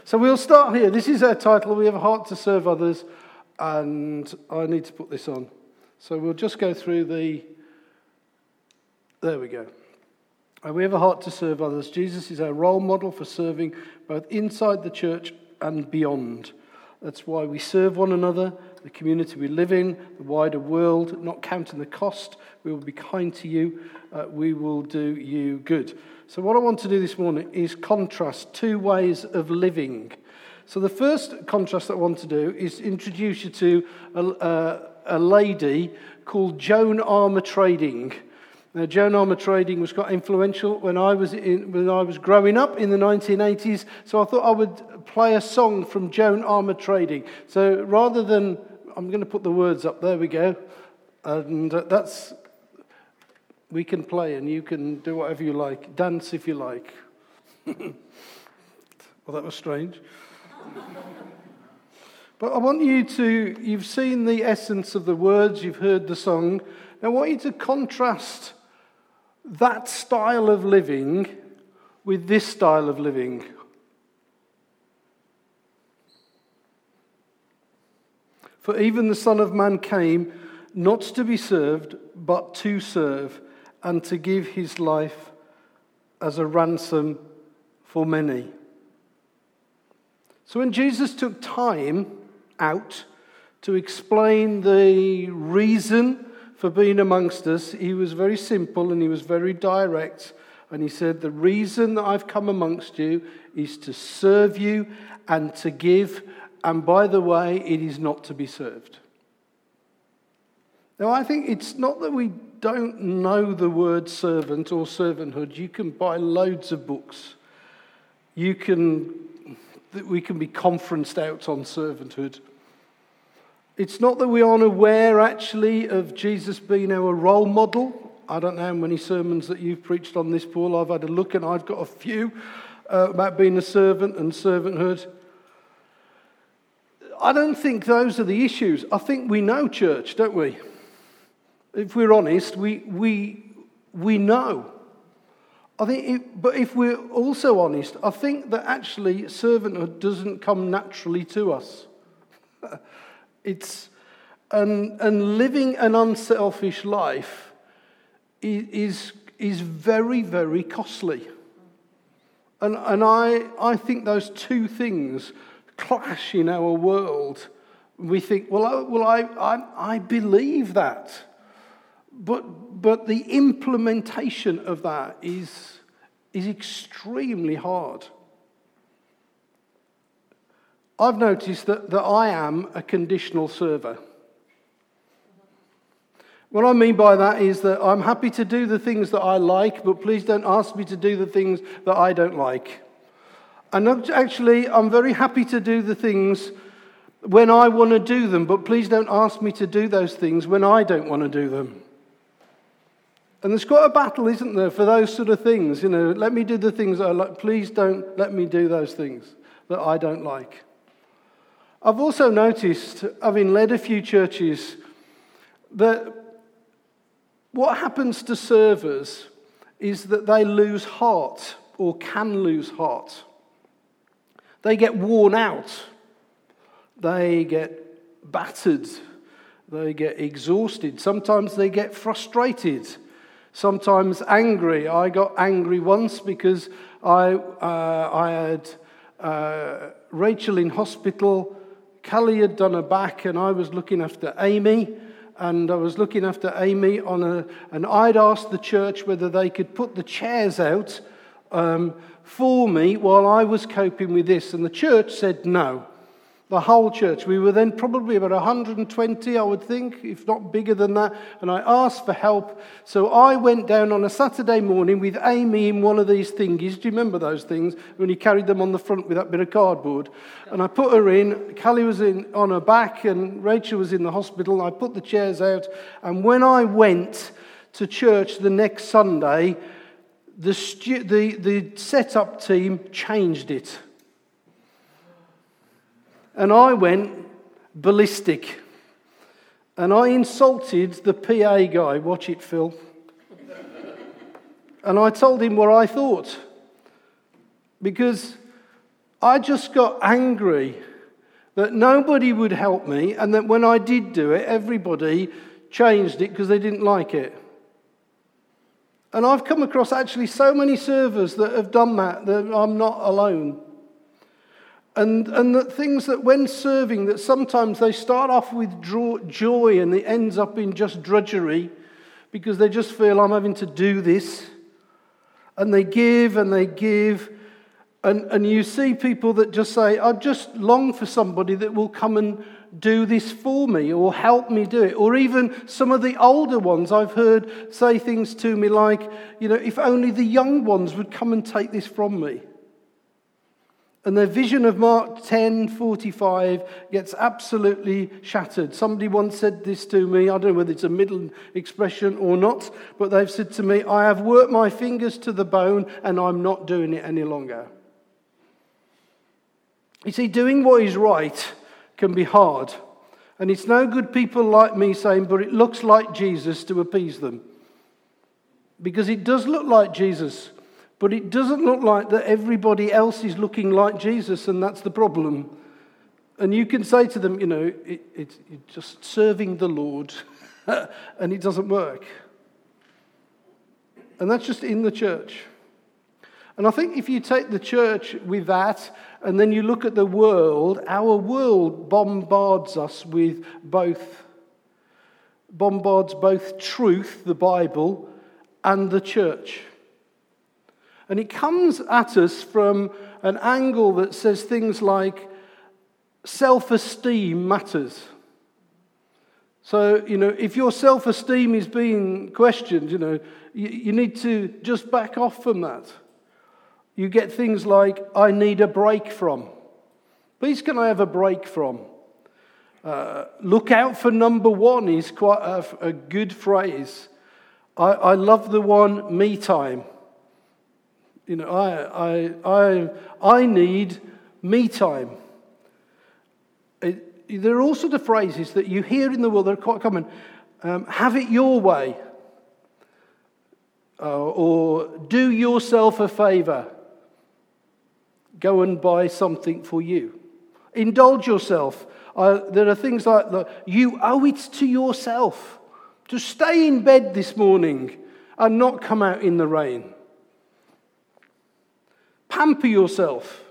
So we'll start here. This is our title. We have a heart to serve others, and I need to put this on. So we'll just go through there we go. We have a heart to serve others. Jesus is our role model for serving both inside the church and beyond. That's why we serve one another, the community we live in, the wider world, not counting the cost. We will be kind to you. We will do you good. So what I want to do this morning is contrast two ways of living. So the first contrast that I want to do is introduce you to a lady called Joan Armatrading. Now, Joan Armatrading was quite influential when I was growing up in the 1980s. So I thought I would play a song from Joan Armatrading. So rather than, I'm going to put the words up. There we go, and we can play, and you can do whatever you like, dance if you like. Well, that was strange. But I want you've seen the essence of the words, you've heard the song. Now I want you to contrast that style of living with this style of living. For even the Son of Man came not to be served, but to serve, and to give his life as a ransom for many. So when Jesus took time out to explain the reason for being amongst us, he was very simple and he was very direct. And he said, the reason that I've come amongst you is to serve you and to give. And by the way, it is not to be served. Now, I think it's not that we don't know the word servant or servanthood. You can buy loads of books. We can be conferenced out on servanthood. It's not that we aren't aware, actually, of Jesus being our role model. I don't know how many sermons that you've preached on this, Paul. I've had a look, and I've got a few about being a servant and servanthood. I don't think those are the issues. I think we know church, don't we? If we're honest, we know. But if we're also honest, I think that actually servanthood doesn't come naturally to us. And living an unselfish life is very, very costly. And I think those two things clash in our world. We think, I believe that. But the implementation of that is extremely hard. I've noticed that I am a conditional server. What I mean by that is that I'm happy to do the things that I like, but please don't ask me to do the things that I don't like. And actually, I'm very happy to do the things when I want to do them, but please don't ask me to do those things when I don't want to do them. And there's quite a battle, isn't there, for those sort of things. Let me do the things that I like. Please don't let me do those things that I don't like. I've also noticed, having led a few churches, that what happens to servers is that they lose heart, or can lose heart. They get worn out. They get battered. They get exhausted. Sometimes they get frustrated. Sometimes angry. I got angry once because I had Rachel in hospital. Callie had done her back, and I was looking after Amy. And I was looking after Amy and I'd asked the church whether they could put the chairs out for me while I was coping with this. And the church said no. The whole church. We were then probably about 120, I would think, if not bigger than that. And I asked for help. So I went down on a Saturday morning with Amy in one of these thingies. Do you remember those things? When you carried them on the front with that bit of cardboard. And I put her in. Callie was on her back and Rachel was in the hospital. I put the chairs out. And when I went to church the next Sunday, the setup team changed it. And I went ballistic. And I insulted the PA guy. Watch it, Phil. And I told him what I thought. Because I just got angry that nobody would help me, and that when I did do it, everybody changed it because they didn't like it. And I've come across actually so many servers that have done that I'm not alone. And that things that when serving, that sometimes they start off with joy and it ends up in just drudgery because they just feel I'm having to do this. And they give and they give. And you see people that just say, I just long for somebody that will come and do this for me or help me do it. Or even some of the older ones I've heard say things to me like, if only the young ones would come and take this from me. And their vision of Mark 10:45 gets absolutely shattered. Somebody once said this to me, I don't know whether it's a middle expression or not, but they've said to me, I have worked my fingers to the bone and I'm not doing it any longer. You see, doing what is right can be hard. And it's no good people like me saying, but it looks like Jesus, to appease them. Because it does look like Jesus. But it doesn't look like that everybody else is looking like Jesus, and that's the problem. And you can say to them, it's just serving the Lord, and it doesn't work. And that's just in the church. And I think if you take the church with that, and then you look at the world, our world bombards us with both truth, the Bible, and the church. And it comes at us from an angle that says things like self-esteem matters. So, if your self-esteem is being questioned, you need to just back off from that. You get things like, I need a break from. Please can I have a break from? Look out for number one is quite a good phrase. I love the one, me time. I need me time. There are all sorts of phrases that you hear in the world that are quite common. Have it your way. Or do yourself a favour. Go and buy something for you. Indulge yourself. There are things like, you owe it to yourself to stay in bed this morning and not come out in the rain. Pamper yourself.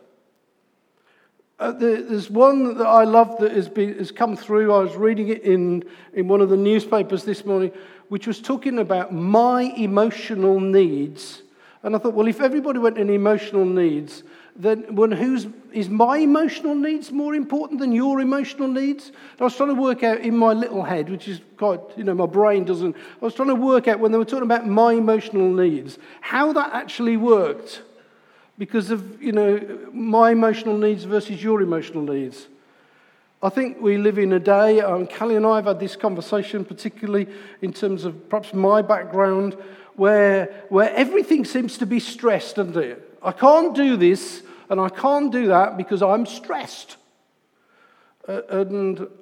There's one that I love that has come through. I was reading it in one of the newspapers this morning, which was talking about my emotional needs. And I thought, well, if everybody went in emotional needs, then is my emotional needs more important than your emotional needs? And I was trying to work out in my little head, which is quite, my brain doesn't. I was trying to work out when they were talking about my emotional needs, how that actually worked. Because of, my emotional needs versus your emotional needs. I think we live in a day, Callie and I have had this conversation, particularly in terms of perhaps my background, where everything seems to be stressed, doesn't it? I can't do this and I can't do that because I'm stressed. And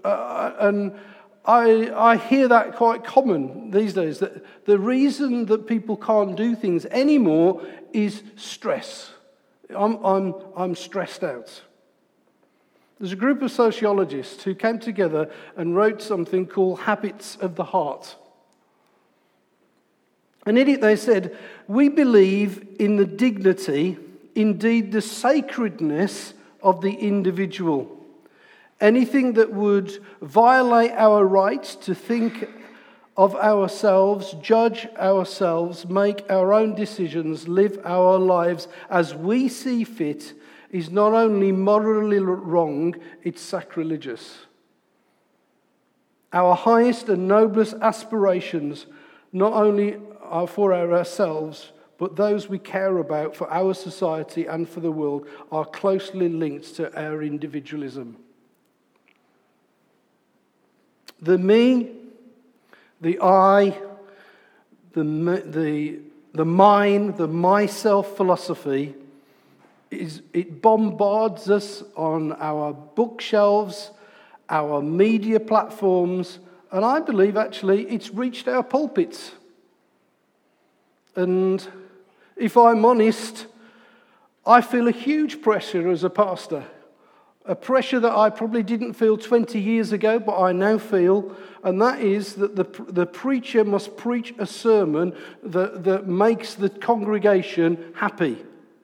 I hear that quite common these days, that the reason that people can't do things anymore is stress. I'm stressed out. There's a group of sociologists who came together and wrote something called Habits of the Heart. And in it they said, we believe in the dignity, indeed the sacredness of the individual. Anything that would violate our rights to think of ourselves, judge ourselves, make our own decisions, live our lives as we see fit, is not only morally wrong, it's sacrilegious. Our highest and noblest aspirations not only are for ourselves, but those we care about for our society and for the world are closely linked to our individualism. The me, the I, the mine, the myself philosophy, it bombards us on our bookshelves, our media platforms, and I believe actually it's reached our pulpits. And if I'm honest, I feel a huge pressure as a pastor, a pressure that I probably didn't feel 20 years ago, but I now feel, and that is that the preacher must preach a sermon that makes the congregation happy.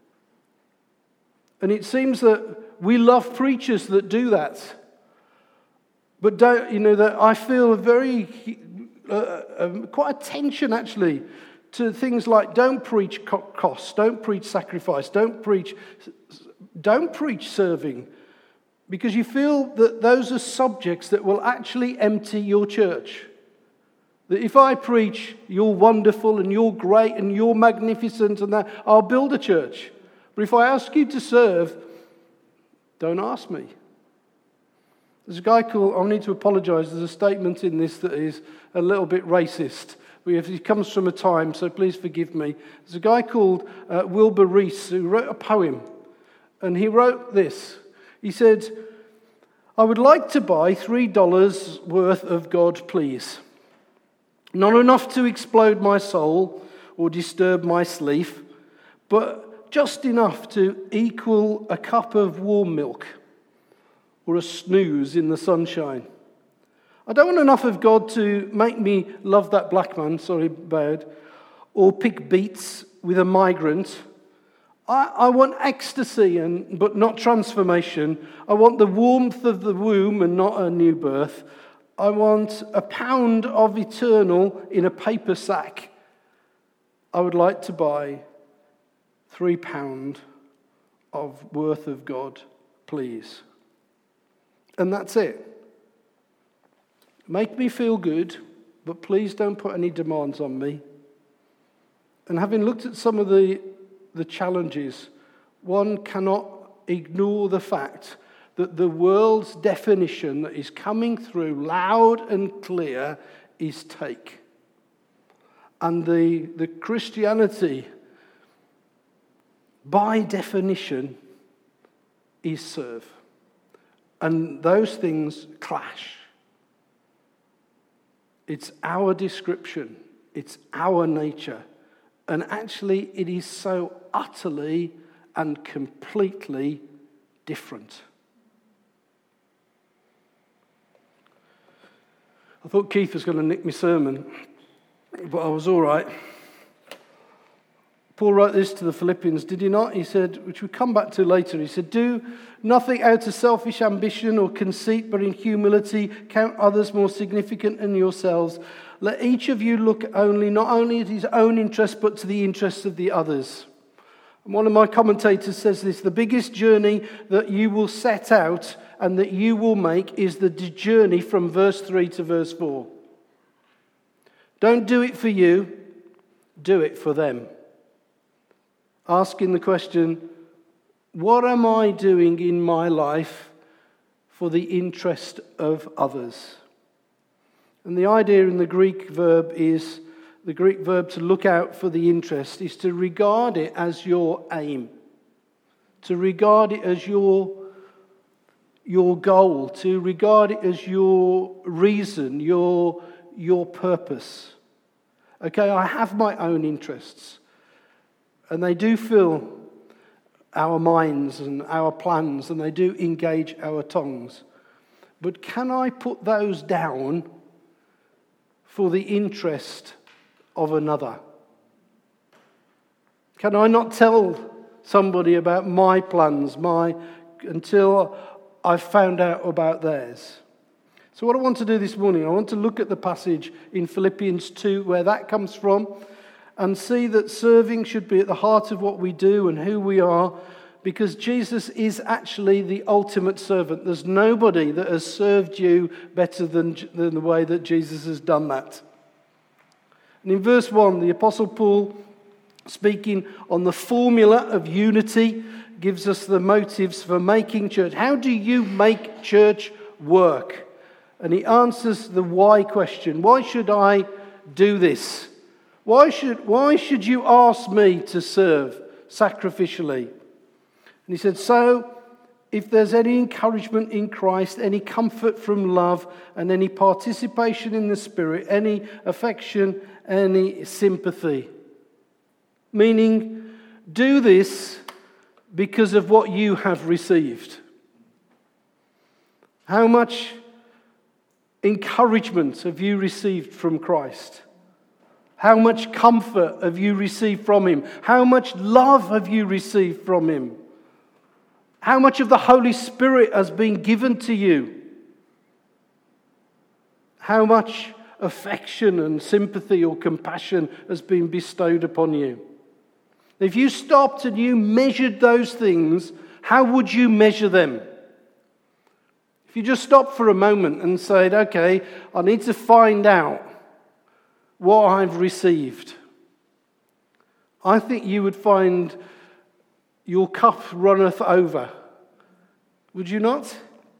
And it seems that we love preachers that do that. But that I feel a very, quite a tension actually to things like don't preach cost, don't preach sacrifice, don't preach serving. Because you feel that those are subjects that will actually empty your church. That if I preach, you're wonderful and you're great and you're magnificent and that, I'll build a church. But if I ask you to serve, don't ask me. There's a guy called, I need to apologise, there's a statement in this that is a little bit racist. He comes from a time, so please forgive me. There's a guy called Wilbur Rees who wrote a poem. And he wrote this. He said, I would like to buy $3 worth of God, please. Not enough to explode my soul or disturb my sleep, but just enough to equal a cup of warm milk or a snooze in the sunshine. I don't want enough of God to make me love that black man, sorry, bad, or pick beets with a migrant. I want ecstasy, but not transformation. I want the warmth of the womb and not a new birth. I want a pound of eternal in a paper sack. I would like to buy £3 of worth of God, please. And that's it. Make me feel good, but please don't put any demands on me. And having looked at some of the challenges, one cannot ignore the fact that the world's definition that is coming through loud and clear is take. And the Christianity, by definition, is serve. And those things clash. It's our description. It's our nature. And actually, it is so utterly and completely different. I thought Keith was going to nick my sermon, but I was all right. Paul wrote this to the Philippians, did he not? He said, which we'll come back to later, he said, do nothing out of selfish ambition or conceit, but in humility count others more significant than yourselves. Let each of you look not only at his own interest, but to the interests of the others. And one of my commentators says this, the biggest journey that you will set out and that you will make is the journey from verse 3 to verse 4. Don't do it for you, do it for them. Asking the question, what am I doing in my life for the interest of others? And the idea in the Greek verb to look out for the interest is to regard it as your aim, to regard it as your goal, to regard it as your reason, your purpose. Okay, I have my own interests. And they do fill our minds and our plans, and they do engage our tongues. But can I put those down for the interest of another? Can I not tell somebody about my plans until I've found out about theirs? So what I want to do this morning, I want to look at the passage in Philippians 2 where that comes from, and see that serving should be at the heart of what we do and who we are, because Jesus is actually the ultimate servant. There's nobody that has served you better than the way that Jesus has done that. And in verse 1, the Apostle Paul, speaking on the formula of unity, gives us the motives for making church. How do you make church work? And he answers the why question. Why should I do this? Why should you ask me to serve sacrificially? And he said, so if there's any encouragement in Christ, any comfort from love, and any participation in the Spirit, any affection, any sympathy. Meaning, do this because of what you have received? How much encouragement have you received from Christ? How much comfort have you received from Him? How much love have you received from Him? How much of the Holy Spirit has been given to you? How much affection and sympathy or compassion has been bestowed upon you? If you stopped and you measured those things, how would you measure them? If you just stopped for a moment and said, okay, I need to find out what I've received, I think you would find your cup runneth over. Would you not?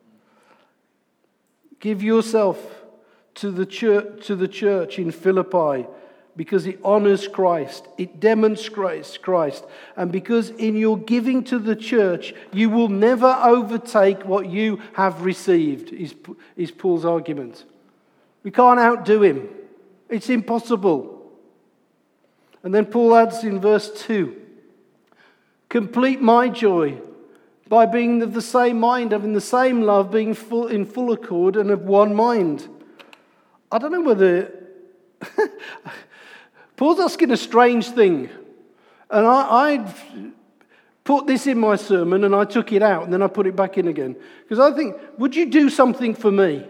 Give yourself to the church in Philippi because it honors Christ, it demonstrates Christ, and because in your giving to the church you will never overtake what you have received, is Paul's argument. We can't outdo him. It's impossible. And then Paul adds in verse 2, complete my joy by being of the same mind, having the same love, being in full accord and of one mind. I don't know whether... Paul's asking a strange thing. And I put this in my sermon and I took it out and then I put it back in again. Because I think, would you do something for me?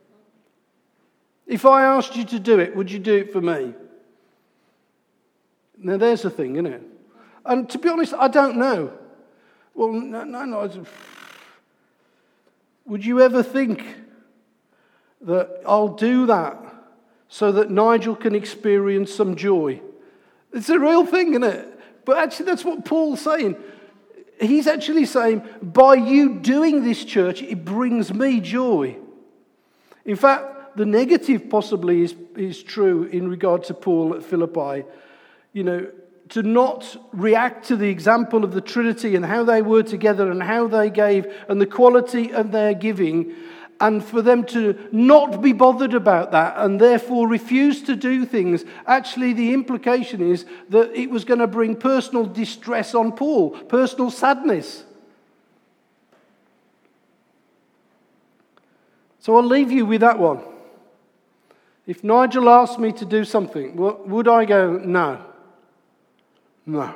If I asked you to do it, would you do it for me? Now there's the thing, isn't it? And to be honest, I don't know. Well, no. Would you ever think that I'll do that so that Nigel can experience some joy? It's a real thing, isn't it? But actually that's what Paul's saying. He's actually saying, by you doing this, church, it brings me joy. In fact, the negative possibly is true in regard to Paul at Philippi. You know, to not react to the example of the Trinity and how they were together and how they gave and the quality of their giving, and for them to not be bothered about that and therefore refuse to do things. Actually, the implication is that it was going to bring personal distress on Paul, personal sadness. So I'll leave you with that one. If Nigel asked me to do something, would I go, no? No.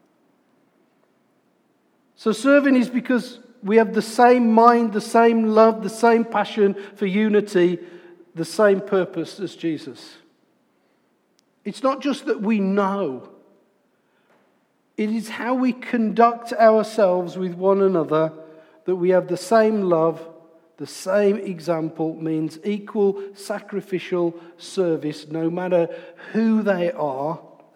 So serving is because we have the same mind, the same love, the same passion for unity, the same purpose as Jesus. It's not just that we know. It is how we conduct ourselves with one another that we have the same love, the same example, means equal sacrificial service no matter who they are.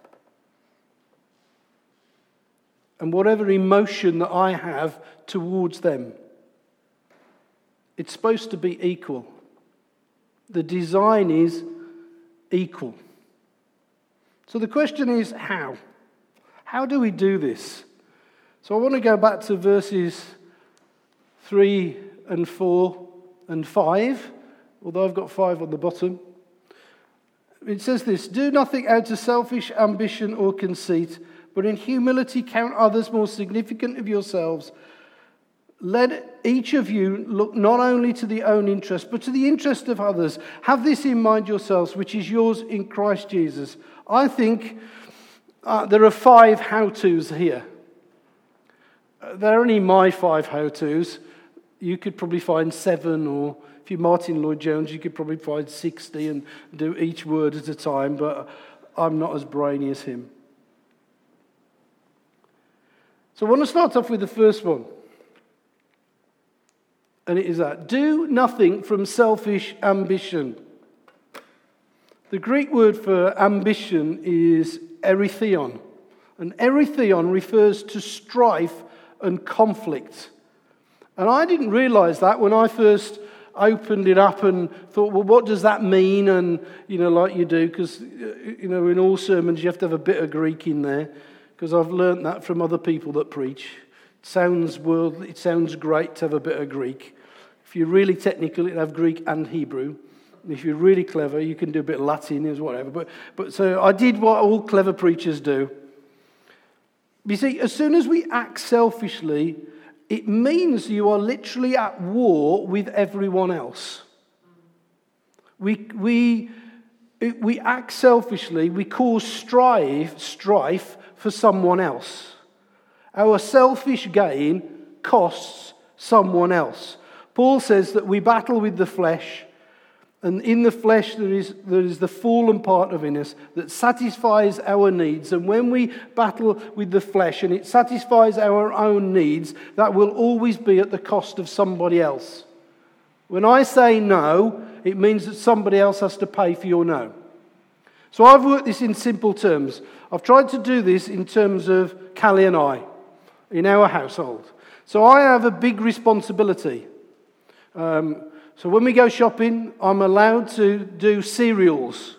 And whatever emotion that I have towards them, it's supposed to be equal. The design is equal. So the question is how? How do we do this? So I want to go back to verses 3 and 4 and 5, although I've got 5 on the bottom. It says this, do nothing out of selfish ambition or conceit, but in humility count others more significant of yourselves. Let each of you look not only to the own interest, but to the interest of others. Have this in mind yourselves, which is yours in Christ Jesus. I think there are 5 how-tos here. They're only my 5 how-tos. You could probably find 7, or if you're Martin Lloyd-Jones, you could probably find 60 and do each word at a time, but I'm not as brainy as him. So I want to start off with the first one. And it is that, do nothing from selfish ambition. The Greek word for ambition is erytheon. And erytheon refers to strife and conflict. And I didn't realize that when I first opened it up and thought, well, what does that mean? And, like you do, because, in all sermons you have to have a bit of Greek in there. Because I've learnt that from other people that preach. It sounds worldly, it sounds great to have a bit of Greek. If you're really technical, you have Greek and Hebrew. And if you're really clever, you can do a bit of Latin or whatever. But so I did what all clever preachers do. You see, as soon as we act selfishly, it means you are literally at war with everyone else. We act selfishly, we cause strife for someone else. Our selfish gain costs someone else. Paul says that we battle with the flesh, and in the flesh there is the fallen part of in us that satisfies our needs. And when we battle with the flesh and it satisfies our own needs, that will always be at the cost of somebody else. When I say no, it means that somebody else has to pay for your no. So I've worked this in simple terms. I've tried to do this in terms of Callie and I, in our household. So I have a big responsibility. So when we go shopping, I'm allowed to do cereals.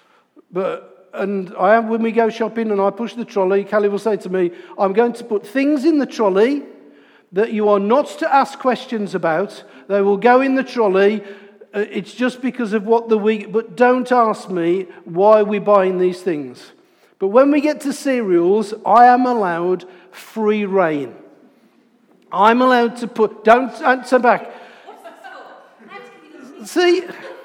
When we go shopping and I push the trolley, Callie will say to me, I'm going to put things in the trolley that you are not to ask questions about. They will go in the trolley. It's just because of but don't ask me why we're buying these things. But when we get to cereals, I am allowed free reign. I'm allowed to don't answer back. See,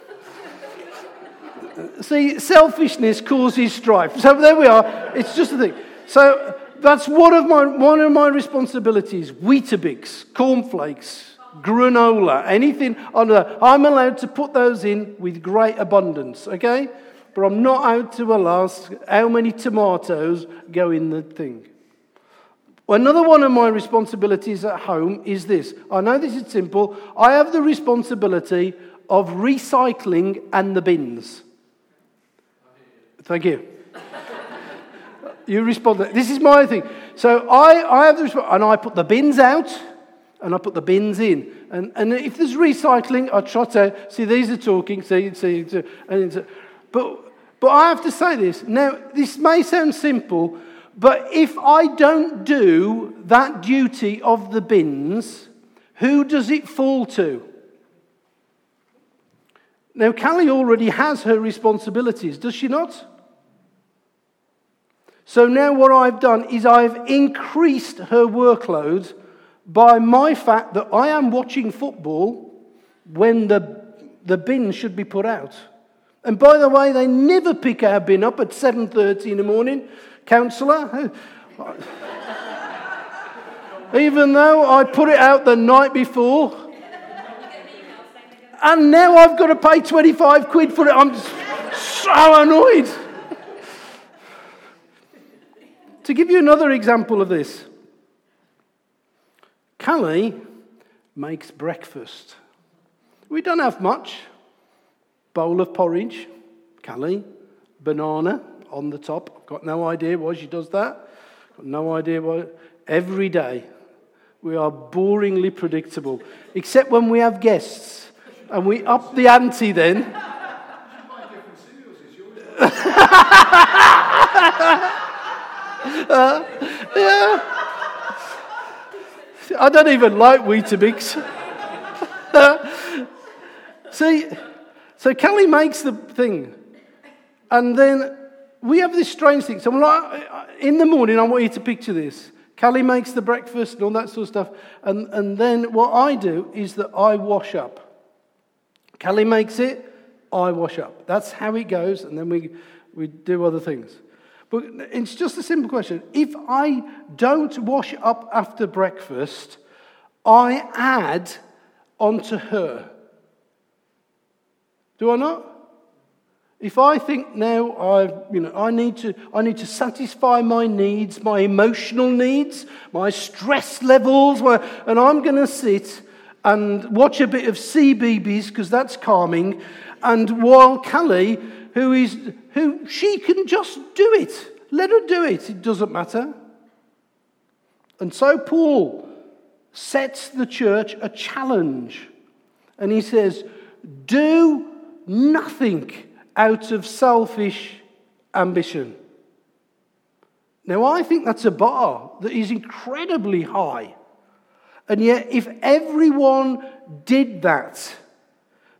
selfishness causes strife. So there we are. It's just a thing. So that's one of my responsibilities. Weetabix, cornflakes, granola, anything. I'm allowed to put those in with great abundance, okay? But I'm not out to ask how many tomatoes go in the thing. Another one of my responsibilities at home is this. I know this is simple. I have the responsibility of recycling and the bins. Thank you. You respond. This is my thing. So I have the responsibility, and I put the bins out, and I put the bins in. And if there's recycling, I trot out. See, these are talking. But I have to say this. Now, this may sound simple, but if I don't do that duty of the bins, who does it fall to? Now, Callie already has her responsibilities, does she not? So now what I've done is I've increased her workload by my fact that I am watching football when the bin should be put out. And by the way, they never pick our bin up at 7:30 in the morning. Councillor, even though I put it out the night before, and now I've got to pay 25 quid for it. I'm so annoyed. To give you another example of this, Callie makes breakfast. We don't have much. Bowl of porridge, Callie, banana on the top. I've got no idea why she does that. Got no idea why. Every day we are boringly predictable, except when we have guests and we up the ante then. Yeah. I don't even like Weetabix. See, so Callie makes the thing, and then we have this strange thing. So I'm like, in the morning, I want you to picture this. Callie makes the breakfast and all that sort of stuff, and then what I do is that I wash up. Callie makes it, I wash up. That's how it goes, and then we do other things. But it's just a simple question. If I don't wash up after breakfast, I add onto her. Do I not? If I think now I need to satisfy my needs, my emotional needs, my stress levels, and I'm going to sit and watch a bit of CBeebies because that's calming, and while Callie, who she can just do it. Let her do it. It doesn't matter. And so Paul sets the church a challenge. And he says, do nothing out of selfish ambition. Now, I think that's a bar that is incredibly high. And yet, if everyone did that,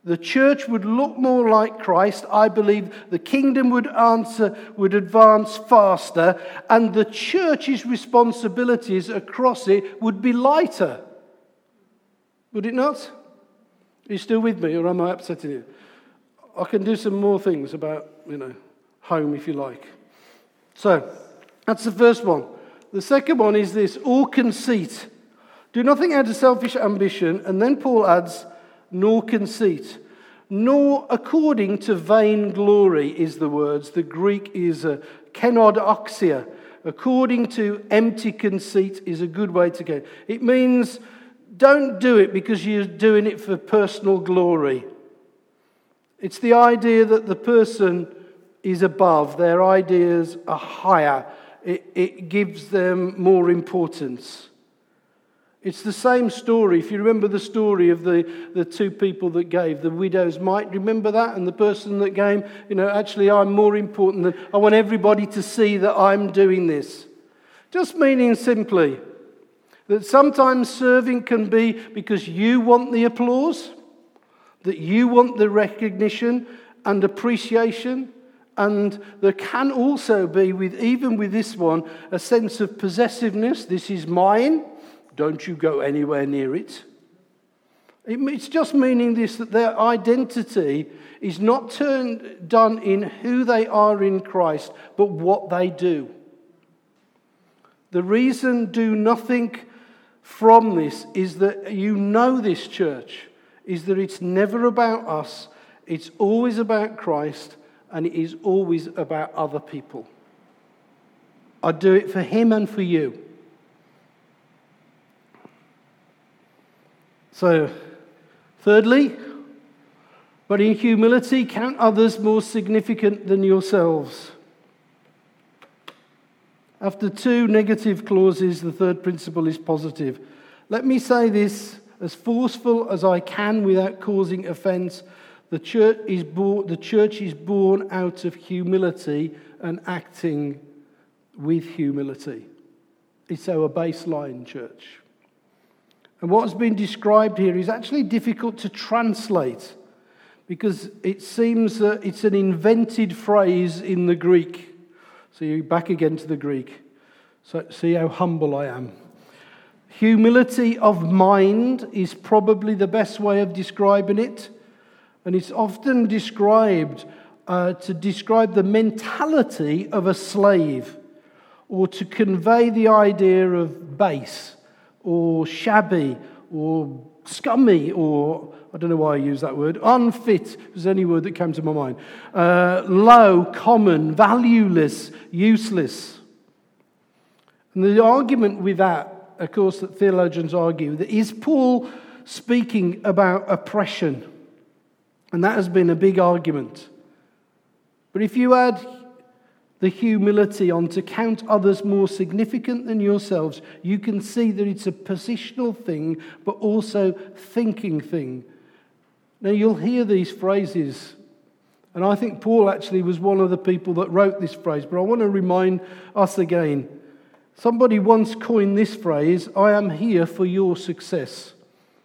The church would look more like Christ. I believe the kingdom would advance faster, and the church's responsibilities across it would be lighter. Would it not? Are you still with me, or am I upsetting you? I can do some more things about, home if you like. So, that's the first one. The second one is this: all conceit. Do nothing out of selfish ambition, and then Paul adds, nor conceit, nor according to vain glory is the words. The Greek is kenodoxia. According to empty conceit is a good way to go. It means don't do it because you're doing it for personal glory. It's the idea that the person is above, their ideas are higher. It gives them more importance. It's the same story. If you remember the story of the two people that gave, the widow's mite, remember that? And the person that gave, actually I'm more important than, I want everybody to see that I'm doing this. Just meaning simply that sometimes serving can be because you want the applause, that you want the recognition and appreciation, and there can also be, even with this one, a sense of possessiveness. This is mine. Don't you go anywhere near it. It's just meaning this, that their identity is not done in who they are in Christ, but what they do. The reason do nothing from this is that this church, is that it's never about us, it's always about Christ, and it is always about other people. I do it for him and for you. So, thirdly, but in humility, count others more significant than yourselves. After two negative clauses, the third principle is positive. Let me say this as forceful as I can without causing offense. The church is born out of humility and acting with humility. It's our baseline, church. And what's been described here is actually difficult to translate because it seems that it's an invented phrase in the Greek. So you're back again to the Greek. So see how humble I am. Humility of mind is probably the best way of describing it. And it's often described to describe the mentality of a slave, or to convey the idea of base, or shabby, or scummy, or, I don't know why I use that word, unfit was any word that came to my mind, low, common, valueless, useless. And the argument with that, of course, that theologians argue, that is Paul speaking about oppression. And that has been a big argument. But if you add the humility on to count others more significant than yourselves, you can see that it's a positional thing, but also thinking thing. Now you'll hear these phrases, and I think Paul actually was one of the people that wrote this phrase, but I want to remind us again. Somebody once coined this phrase, I am here for your success.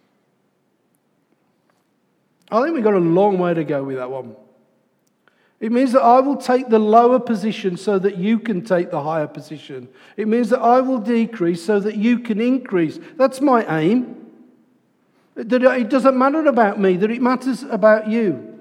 I think we've got a long way to go with that one. It means that I will take the lower position so that you can take the higher position. It means that I will decrease so that you can increase. That's my aim. That it doesn't matter about me, that it matters about you.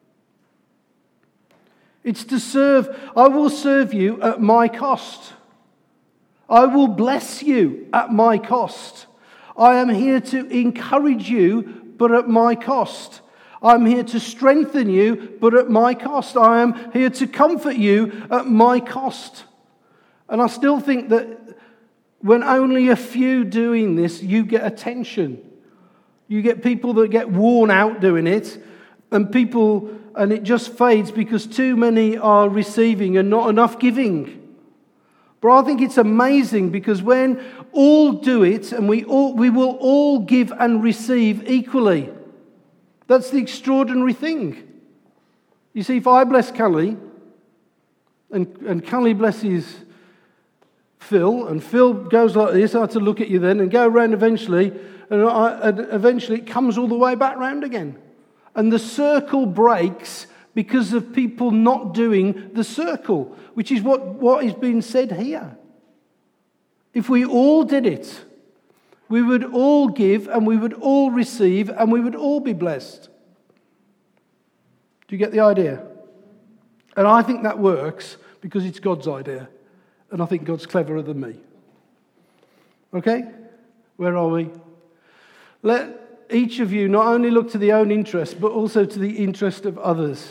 It's to serve. I will serve you at my cost. I will bless you at my cost. I am here to encourage you, but at my cost. I'm here to strengthen you, but at my cost. I am here to comfort you at my cost. And I still think that when only a few doing this, you get attention. You get people that get worn out doing it, and it just fades because too many are receiving and not enough giving. But I think it's amazing because when all do it, and we will all give and receive equally. That's the extraordinary thing. You see, if I bless Callie, and Callie blesses Phil, and Phil goes like this, I have to look at you then, and go around eventually, and eventually it comes all the way back round again. And the circle breaks because of people not doing the circle, which is what is being said here. If we all did it, we would all give and we would all receive and we would all be blessed. Do you get the idea? And I think that works because it's God's idea. And I think God's cleverer than me. Okay? Where are we? Let each of you not only look to the own interest, but also to the interest of others.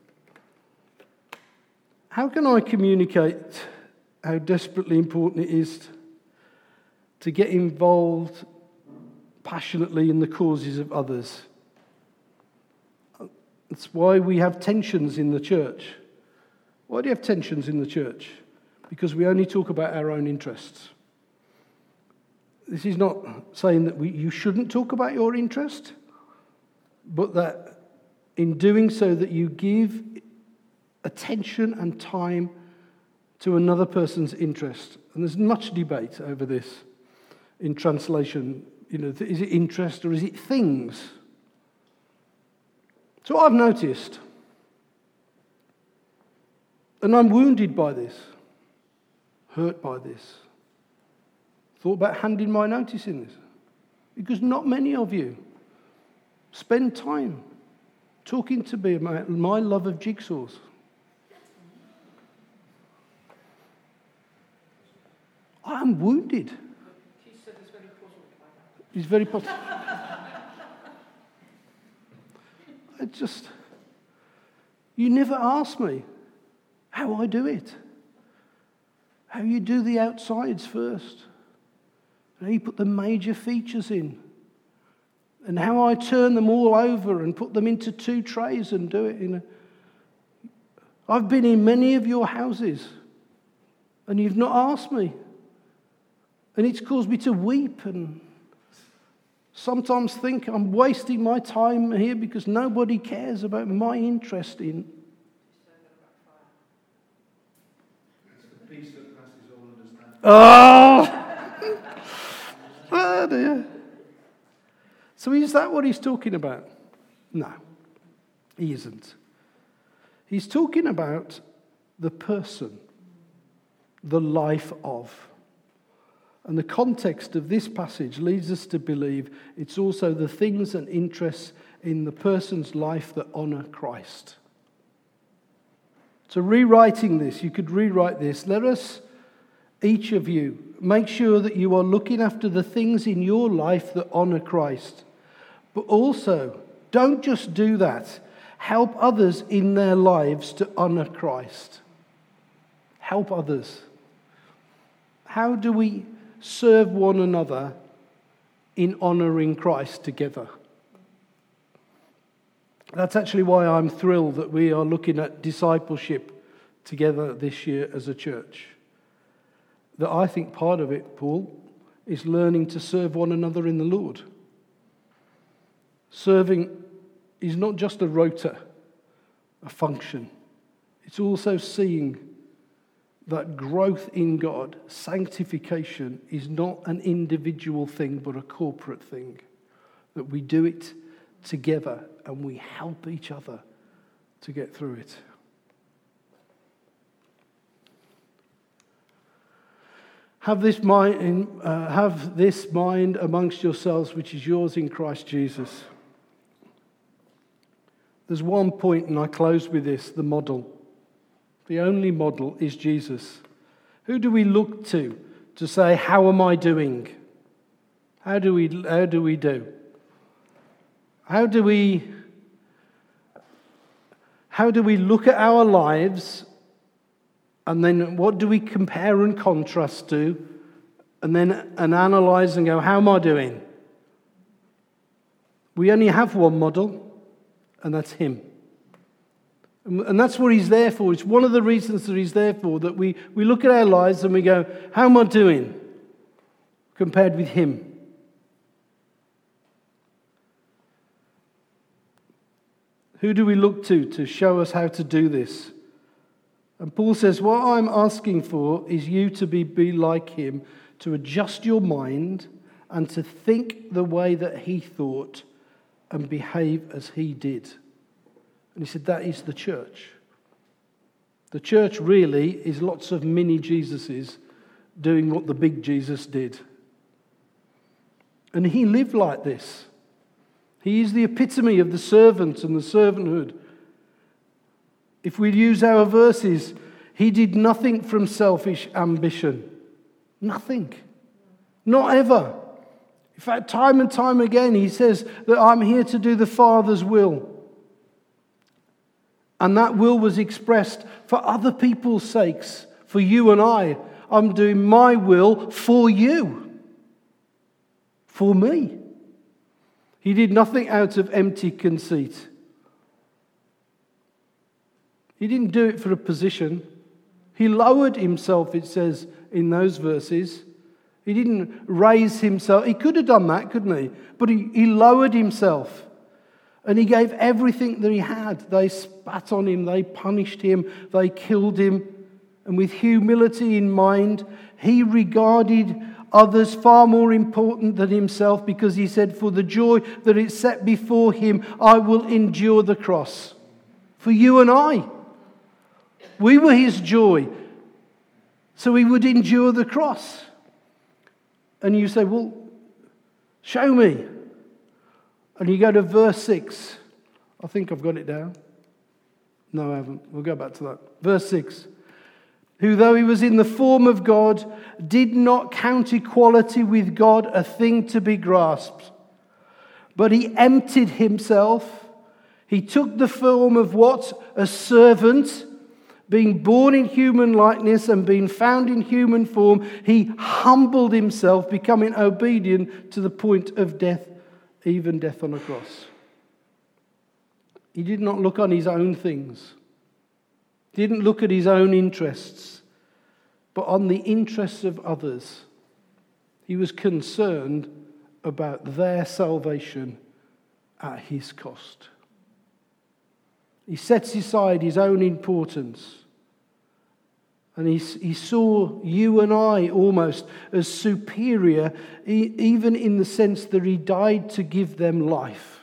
How can I communicate how desperately important it is to get involved passionately in the causes of others? That's why we have tensions in the church. Why do you have tensions in the church? Because we only talk about our own interests. This is not saying that you shouldn't talk about your interest, but that in doing so that you give attention and time to another person's interest. And there's much debate over this in translation. Is it interest or is it things? So I've noticed, and I'm wounded by this, hurt by this, thought about handing my notice in this, because not many of you spend time talking to me about my love of jigsaws. I'm wounded. He said he's very puzzled by that. He's very puzzled. You never ask me how I do it. How you do the outsides first. How you put the major features in. And how I turn them all over and put them into 2 trays and do it. I've been in many of your houses and you've not asked me. And it's caused me to weep and sometimes think I'm wasting my time here because nobody cares about my interest in. It's the peace that passes all understanding. Oh dear. So is that what he's talking about? No, he isn't. He's talking about the person, the life of. And the context of this passage leads us to believe it's also the things and interests in the person's life that honour Christ. So rewriting this, you could rewrite this. Let us, each of you, make sure that you are looking after the things in your life that honour Christ. But also, don't just do that. Help others in their lives to honour Christ. Help others. How do we serve one another in honouring Christ together? That's actually why I'm thrilled that we are looking at discipleship together this year as a church. That I think part of it, Paul, is learning to serve one another in the Lord. Serving is not just a rota, a function. It's also seeing that growth in God, sanctification, is not an individual thing but a corporate thing. That we do it together and we help each other to get through it. Have this mind amongst yourselves, which is yours in Christ Jesus. There's one point, and I close with this, the model. The only model is Jesus. Who do we look to say, how am I doing? How do we do? How do we look at our lives, and then what do we compare and contrast to, and analyze and go, how am I doing? We only have one model, and that's him. And that's what he's there for. It's one of the reasons that he's there for, that we look at our lives and we go, how am I doing compared with him? Who do we look to show us how to do this? And Paul says, what I'm asking for is you to be like him, to adjust your mind and to think the way that he thought, and behave as he did. And he said that is the church. The church really is lots of mini Jesuses doing what the big Jesus did. And he lived like this. He is the epitome of the servant and the servanthood. If we use our verses, he did nothing from selfish ambition. Nothing. Not ever. In fact, time and time again, he says that I'm here to do the Father's will. And that will was expressed for other people's sakes, for you and I. I'm doing my will for you, for me. He did nothing out of empty conceit. He didn't do it for a position. He lowered himself, it says in those verses. He didn't raise himself. He could have done that, couldn't he? But he lowered himself. And he gave everything that he had. They spat on him, they punished him, they killed him. And with humility in mind, he regarded others far more important than himself, because he said, for the joy that is set before him, I will endure the cross. For you and I. We were his joy. So he would endure the cross. And you say, well, show me. And you go to verse 6. I think I've got it down. No, I haven't. We'll go back to that. Verse 6. Who, though he was in the form of God, did not count equality with God a thing to be grasped. But he emptied himself. He took the form of what? A servant. Being born in human likeness and being found in human form, he humbled himself, becoming obedient to the point of death, even death on a cross. He did not look on his own things. He didn't look at his own interests, but on the interests of others. He was concerned about their salvation at his cost. He sets aside his own importance. And he saw you and I almost as superior, even in the sense that he died to give them life.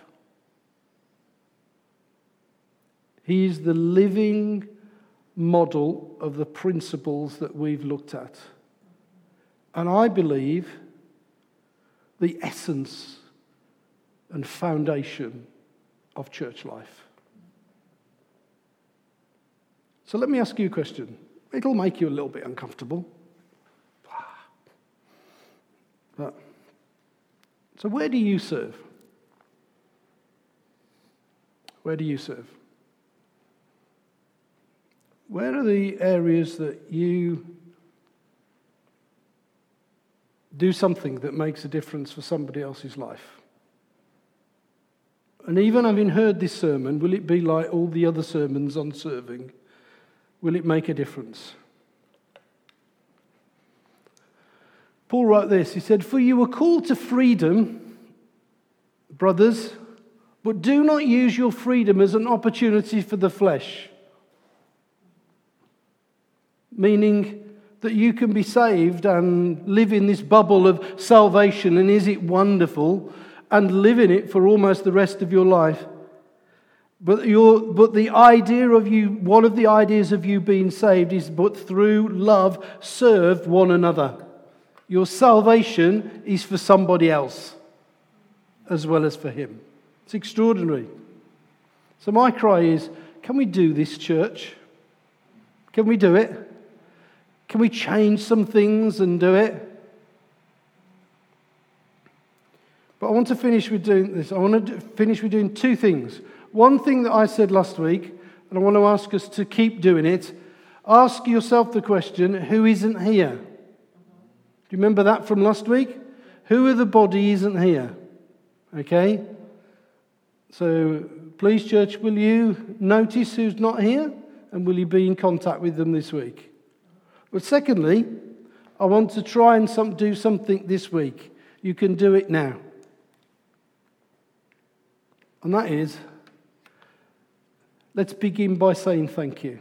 He is the living model of the principles that we've looked at. And I believe the essence and foundation of church life. So let me ask you a question. It'll make you a little bit uncomfortable. So where do you serve? Where do you serve? Where are the areas that you do something that makes a difference for somebody else's life? And even having heard this sermon, will it be like all the other sermons on serving? Will it make a difference? Paul wrote this. He said, for you were called to freedom, brothers, but do not use your freedom as an opportunity for the flesh. Meaning that you can be saved and live in this bubble of salvation, and is it wonderful, and live in it for almost the rest of your life. But the idea of you, one of the ideas of you being saved is, but through love serve one another. Your salvation is for somebody else as well as for him. It's extraordinary. So my cry is, can we do this, church? Can we do it? Can we change some things and do it? But I want to finish with doing this. I want to finish with doing two things. One thing that I said last week, and I want to ask us to keep doing it, ask yourself the question, who isn't here? Do you remember that from last week? Who of the body isn't here? Okay? So please, church, will you notice who's not here? And will you be in contact with them this week? But secondly, I want to try and do something this week. You can do it now. And that is, let's begin by saying thank you.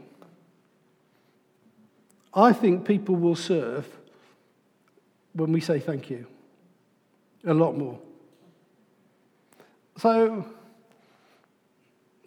I think people will serve when we say thank you. A lot more. So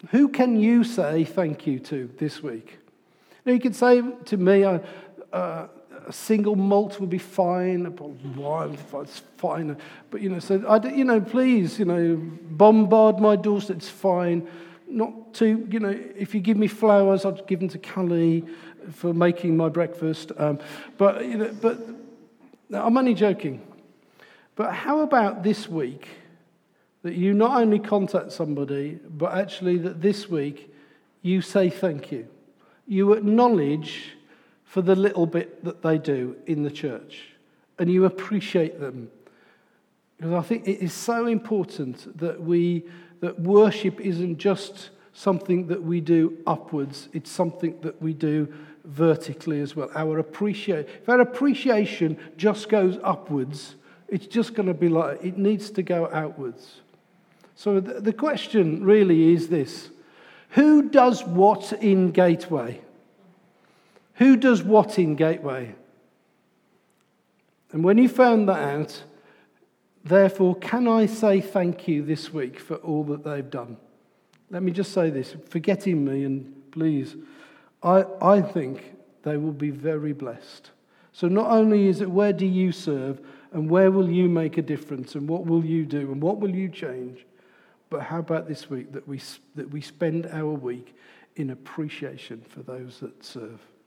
Who can you say thank you to this week? Now, you could say to me, a single malt would be fine, a bottle of wine, it's fine. But, so, please, bombard my doorstep, it's fine. Not to, if you give me flowers, I'd give them to Callie for making my breakfast. But I'm only joking. But how about this week that you not only contact somebody, but actually that this week you say thank you. You acknowledge for the little bit that they do in the church, and you appreciate them. Because I think it is so important that worship isn't just something that we do upwards, it's something that we do vertically as well. If our appreciation just goes upwards, it's just going to be like, it needs to go outwards. So the question really is this: who does what in Gateway? Who does what in Gateway? And when you found that out, therefore, can I say thank you this week for all that they've done? Let me just say this, forgetting me, and please, I think they will be very blessed. So not only is it where do you serve, and where will you make a difference, and what will you do, and what will you change, but how about this week that we spend our week in appreciation for those that serve?